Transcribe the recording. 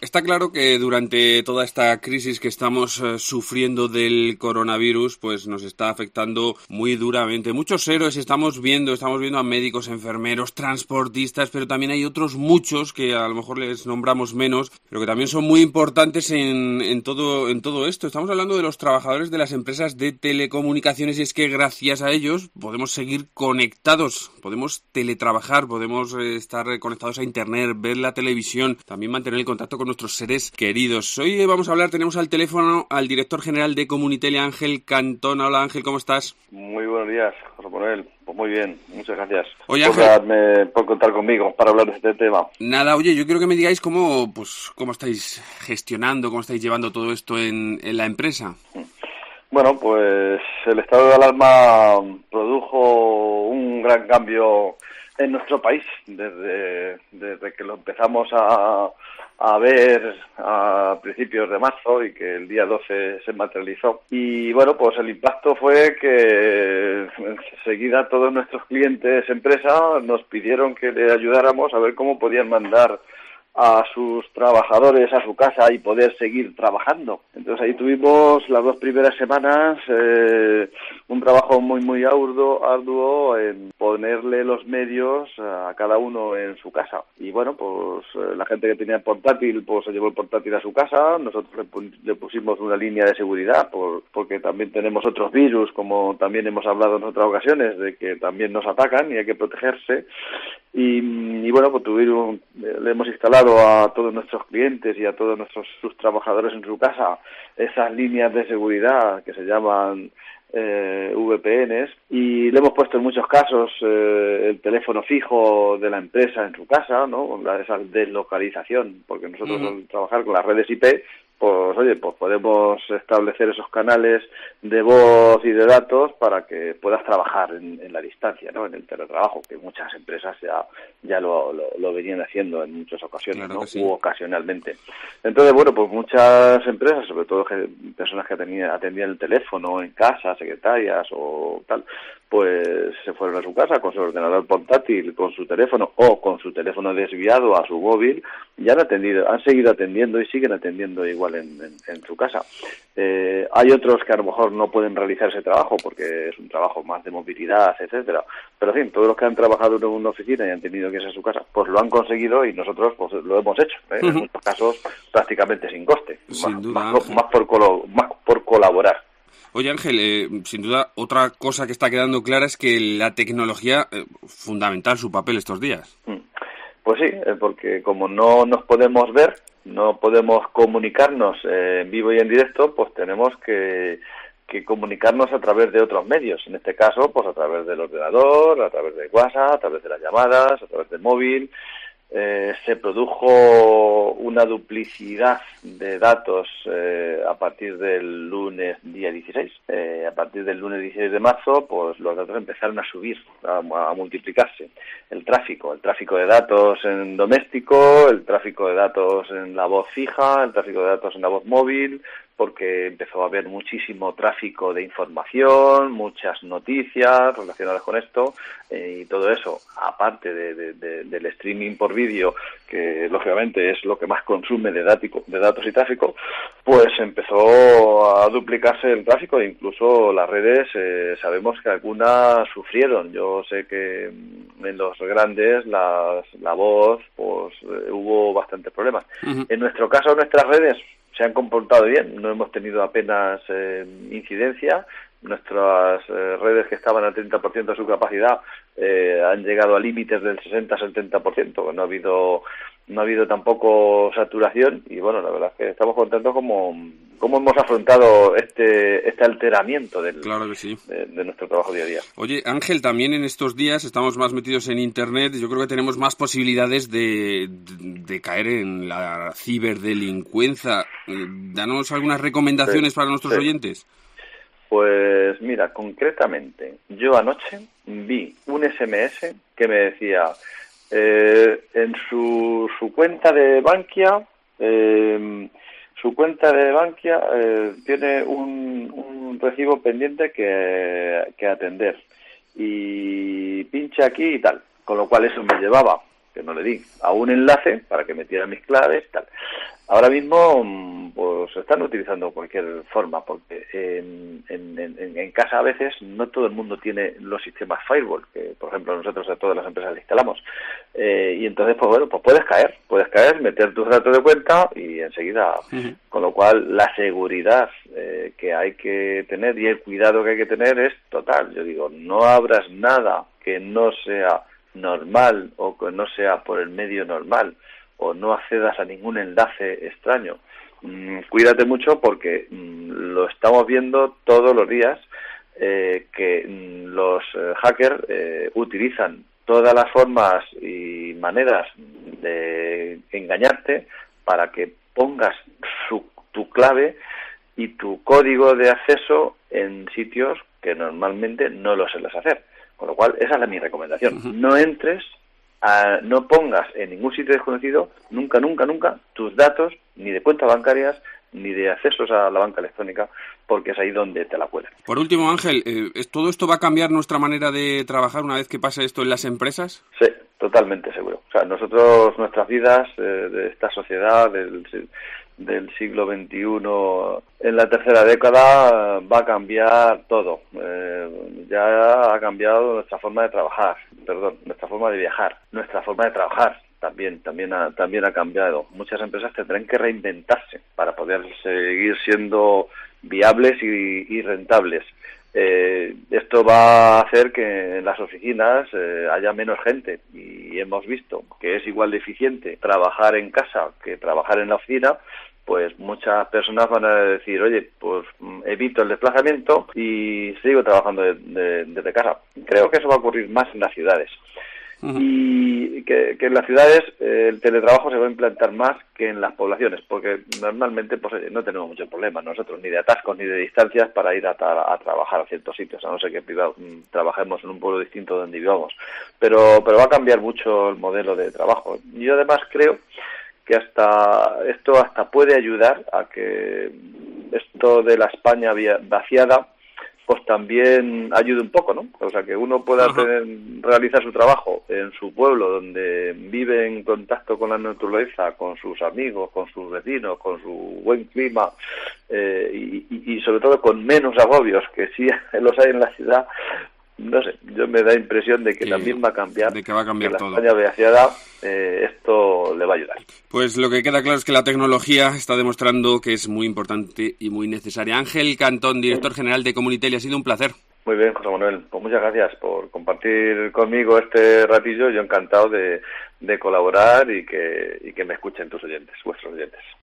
Está claro que durante toda esta crisis que estamos sufriendo del coronavirus, pues nos está afectando muy duramente. Muchos héroes estamos viendo a médicos, enfermeros, transportistas, pero también hay otros muchos que a lo mejor les nombramos menos, pero que también son muy importantes en todo esto. Estamos hablando de los trabajadores de las empresas de telecomunicaciones, y es que gracias a ellos podemos seguir conectados, podemos teletrabajar, podemos estar conectados a internet, ver la televisión, también mantener el contacto con nuestros seres queridos. Hoy vamos a hablar, tenemos al teléfono al director general de Comunitel, Ángel Cantón. Hola Ángel, ¿cómo estás? Muy buenos días, José Manuel. Pues muy bien, muchas gracias. Oye, Ángel, por contar conmigo para hablar de este tema. Nada, oye, yo quiero que me digáis cómo estáis gestionando, cómo estáis llevando todo esto en la empresa. Bueno, pues el estado de alarma produjo un gran cambio en nuestro país desde que lo empezamos a ver a principios de marzo y que el día 12 se materializó. Y bueno, pues el impacto fue que enseguida todos nuestros clientes, empresa, nos pidieron que le ayudáramos a ver cómo podían mandar a sus trabajadores a su casa y poder seguir trabajando. Entonces ahí tuvimos las 2 primeras semanas un trabajo muy arduo en ponerle los medios a cada uno en su casa. Y bueno, pues la gente que tenía el portátil pues se llevó el portátil a su casa. Nosotros le pusimos una línea de seguridad porque también tenemos otros virus, como también hemos hablado en otras ocasiones, de que también nos atacan y hay que protegerse. Y bueno, pues le hemos instalado a todos nuestros clientes y a todos sus trabajadores en su casa esas líneas de seguridad que se llaman VPNs, y le hemos puesto en muchos casos el teléfono fijo de la empresa en su casa, ¿no? Esa deslocalización, porque nosotros al trabajar con las redes IP, pues oye, pues podemos establecer esos canales de voz y de datos para que puedas trabajar en la distancia, ¿no? En el teletrabajo, que muchas empresas ya lo venían haciendo en muchas ocasiones, claro, ¿no? Sí. U ocasionalmente. Entonces, bueno, pues muchas empresas, sobre todo personas que atendían el teléfono en casa, secretarias o tal, pues se fueron a su casa con su ordenador portátil, con su teléfono o con su teléfono desviado a su móvil, y han seguido atendiendo y siguen atendiendo igual en su casa. Hay otros que a lo mejor no pueden realizar ese trabajo porque es un trabajo más de movilidad, etcétera. Pero en fin, todos los que han trabajado en una oficina y han tenido que irse a su casa, pues lo han conseguido y nosotros pues lo hemos hecho, en muchos casos prácticamente sin coste, más por colaborar. Oye Ángel, sin duda otra cosa que está quedando clara es que la tecnología, fundamental su papel estos días. Pues sí, porque como no nos podemos ver, no podemos comunicarnos en vivo y en directo, pues tenemos que comunicarnos a través de otros medios. En este caso, pues a través del ordenador, a través de WhatsApp, a través de las llamadas, a través del móvil. Se produjo una duplicidad de datos a partir del lunes día 16. A partir del lunes 16 de marzo, pues los datos empezaron a subir, a multiplicarse. El tráfico de datos en doméstico, el tráfico de datos en la voz fija, el tráfico de datos en la voz móvil, porque empezó a haber muchísimo tráfico de información, muchas noticias relacionadas con esto, y todo eso, aparte del streaming por vídeo, que lógicamente es lo que más consume de datos y tráfico, pues empezó a duplicarse el tráfico, e incluso las redes, sabemos que algunas sufrieron. Yo sé que en los grandes, la voz, pues hubo bastantes problemas. Uh-huh. En nuestro caso, nuestras redes se han comportado bien, no hemos tenido apenas incidencia. Nuestras redes, que estaban al 30% de su capacidad, han llegado a límites del 60-70%. No ha habido tampoco saturación, y bueno, la verdad es que estamos contentos como hemos afrontado este alteramiento claro que sí, de nuestro trabajo día a día. Oye, Ángel, también en estos días estamos más metidos en Internet. Yo creo que tenemos más posibilidades de caer en la ciberdelincuencia. Danos algunas recomendaciones para nuestros oyentes. Pues mira, concretamente, yo anoche vi un SMS que me decía, en su cuenta de Bankia, tiene un recibo pendiente que atender, y pincha aquí y tal, con lo cual eso me llevaba que no le di a un enlace para que metiera mis claves, tal. Ahora mismo, pues están utilizando cualquier forma, porque en casa a veces no todo el mundo tiene los sistemas firewall, que por ejemplo nosotros a todas las empresas le instalamos. Y entonces, pues bueno, pues puedes caer, meter tus datos de cuenta y enseguida, con lo cual la seguridad que hay que tener y el cuidado que hay que tener es total. Yo digo, no abras nada que no sea normal o que no sea por el medio normal, o no accedas a ningún enlace extraño. Cuídate mucho porque lo estamos viendo todos los días, que los hackers utilizan todas las formas y maneras de engañarte para que pongas tu clave y tu código de acceso en sitios que normalmente no lo sueles hacer. Con lo cual, esa es mi recomendación. No entres, no pongas en ningún sitio desconocido nunca tus datos, ni de cuentas bancarias, ni de accesos a la banca electrónica, porque es ahí donde te la cuelan. Por último, Ángel, ¿todo esto va a cambiar nuestra manera de trabajar una vez que pase esto en las empresas? Sí, totalmente seguro. O sea, nosotros, nuestras vidas de esta sociedad del siglo XXI, en la tercera década va a cambiar todo. Ya ha cambiado nuestra forma de trabajar, nuestra forma de viajar, nuestra forma de trabajar. También ha cambiado. Muchas empresas tendrán que reinventarse para poder seguir siendo viables y rentables. Esto va a hacer que en las oficinas haya menos gente, y hemos visto que es igual de eficiente trabajar en casa que trabajar en la oficina. Pues muchas personas van a decir, oye, pues evito el desplazamiento y sigo trabajando desde casa. Creo que eso va a ocurrir más en las ciudades. Y que en las ciudades el teletrabajo se va a implantar más que en las poblaciones, porque normalmente pues no tenemos muchos problemas nosotros, ni de atascos ni de distancias para ir a trabajar a ciertos sitios, a no ser que trabajemos en un pueblo distinto donde vivamos. Pero va a cambiar mucho el modelo de trabajo. Y yo además creo que esto puede ayudar a que esto de la España vaciada pues también ayude un poco, ¿no? O sea, que uno pueda realizar su trabajo en su pueblo, donde vive en contacto con la naturaleza, con sus amigos, con sus vecinos, con su buen clima, y sobre todo con menos agobios que sí los hay en la ciudad. No sé, yo me da impresión de que también va a cambiar, de que va a cambiar que todo. La España vaciada, esto le va a ayudar. Pues lo que queda claro es que la tecnología está demostrando que es muy importante y muy necesaria. Ángel Cantón, director general de Comunitel, ha sido un placer. Muy bien, José Manuel, pues muchas gracias por compartir conmigo este ratillo. Yo encantado de colaborar y que me escuchen vuestros oyentes.